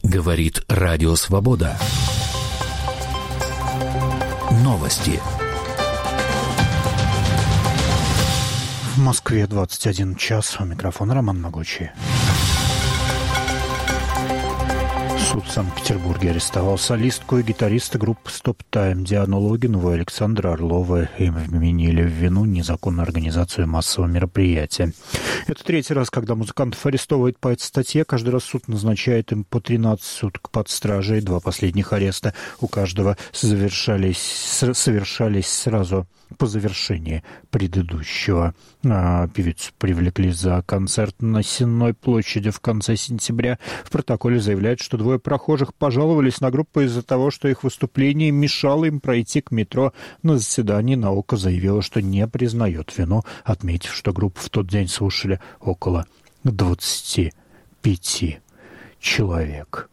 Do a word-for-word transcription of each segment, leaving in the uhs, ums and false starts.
Говорит Радио Свобода. Новости. В Москве двадцать один час. У микрофона Роман Могучий. Суд в Санкт-Петербурге арестовал солистку и гитариста группы «Стоп Тайм» Диану Логинову и Александра Орлова. Им вменили в вину незаконную организацию массового мероприятия. Это третий раз, когда музыкантов арестовывают по этой статье. Каждый раз суд назначает им по тринадцать суток под стражей. Два последних ареста у каждого совершались, совершались сразу по завершении предыдущего. А, певицу привлекли за концерт на Сенной площади в конце сентября. В протоколе заявляют, что двое прохожих пожаловались на группу из-за того, что их выступление мешало им пройти к метро. На заседании наука заявила, что не признает вину, отметив, что группу в тот день слушали около двадцати пяти человек.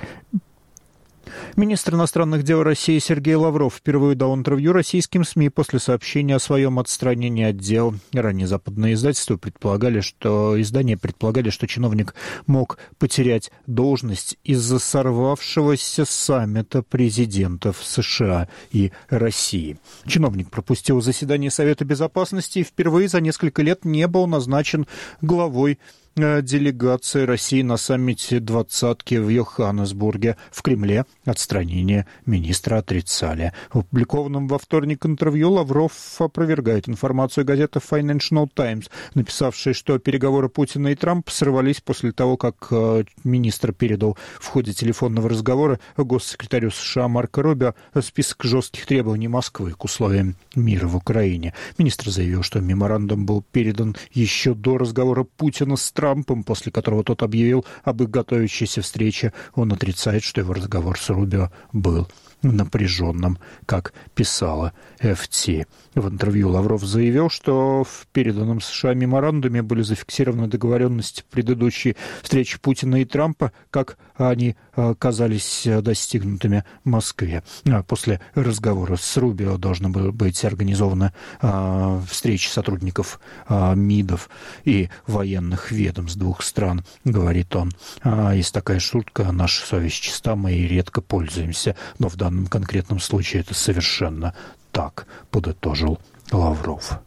Министр иностранных дел России Сергей Лавров впервые дал интервью российским СМИ после сообщения о своем отстранении от дел. Ранее западные издательства предполагали, что издания предполагали, что чиновник мог потерять должность из-за сорвавшегося саммита президентов США и России. Чиновник пропустил заседание Совета Безопасности и впервые за несколько лет не был назначен главой делегации России на саммите двадцатки в Йоханнесбурге. В Кремле отстранение министра отрицали. В опубликованном во вторник интервью Лавров опровергает информацию газеты Financial Times, написавшей, что переговоры Путина и Трампа сорвались после того, как министр передал в ходе телефонного разговора госсекретарю США Марко Рубио список жестких требований Москвы к условиям мира в Украине. Министр заявил, что меморандум был передан еще до разговора Путина с Трампом, Трампом, после которого тот объявил об их готовящейся встрече. Он отрицает, что его разговор с Рубио был напряженным, как писала эф ти. В интервью Лавров заявил, что в переданном США меморандуме были зафиксированы договоренности предыдущей встречи Путина и Трампа, как они казались достигнутыми в Москве. После разговора с Рубио должна была быть организована встреча сотрудников МИДов и военных ведомств двух стран, говорит он. Есть такая шутка: наша совесть чиста, мы ей редко пользуемся, но в данном В данном конкретном случае это совершенно так, подытожил Лавров.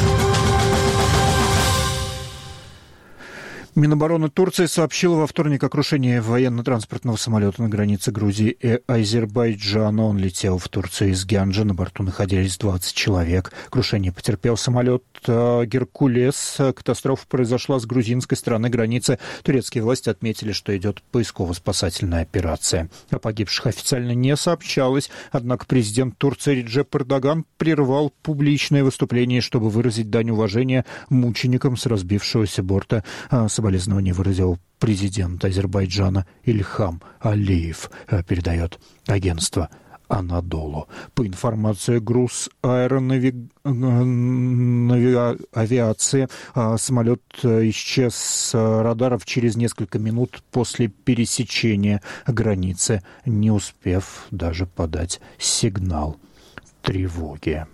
Минобороны Турции сообщила во вторник о крушении военно-транспортного самолета на границе Грузии и Азербайджана. Он летел в Турцию из Гянджа. На борту находились двадцать человек. Крушение потерпел самолет «Геркулес». Катастрофа произошла с грузинской стороны границы. Турецкие власти отметили, что идет поисково-спасательная операция. О погибших официально не сообщалось. Однако президент Турции Реджеп Эрдоган прервал публичное выступление, чтобы выразить дань уважения мученикам с разбившегося борта. Соболезнования выразил президент Азербайджана Ильхам Алиев, передает агентство Анадолу. По информации груз аэроавиации, самолет исчез с радаров через несколько минут после пересечения границы, не успев даже подать сигнал тревоги.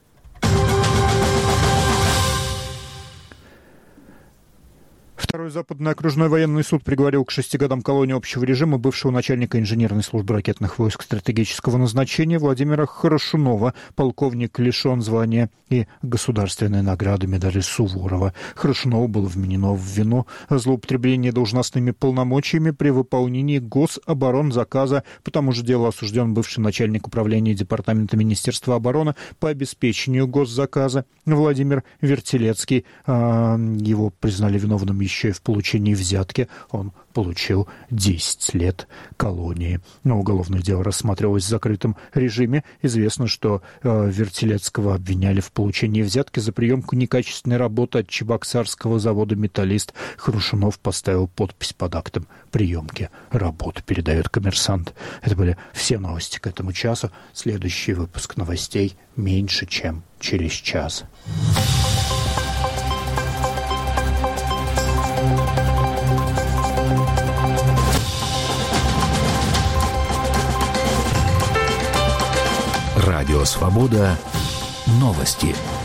Второй Западный окружной военный суд приговорил к шести годам колонии общего режима бывшего начальника инженерной службы ракетных войск стратегического назначения Владимира Хорошунова. Полковник лишен звания и государственной награды медали Суворова. Хорошунову было вменено в вину злоупотребление должностными полномочиями при выполнении гособоронзаказа. По тому же делу осужден бывший начальник управления Департамента Министерства обороны по обеспечению госзаказа Владимир Вертилецкий. Его признали виновным еще и в получении взятки. Он получил десять лет колонии. Но уголовное дело рассматривалось в закрытом режиме. Известно, что э, Вертилецкого обвиняли в получении взятки за приемку некачественной работы от чебоксарского завода «Металлист». Хорошунов поставил подпись под актом приемки работы, передает «Коммерсант». Это были все новости к этому часу. Следующий выпуск новостей меньше, чем через час. Радио Свобода. Новости.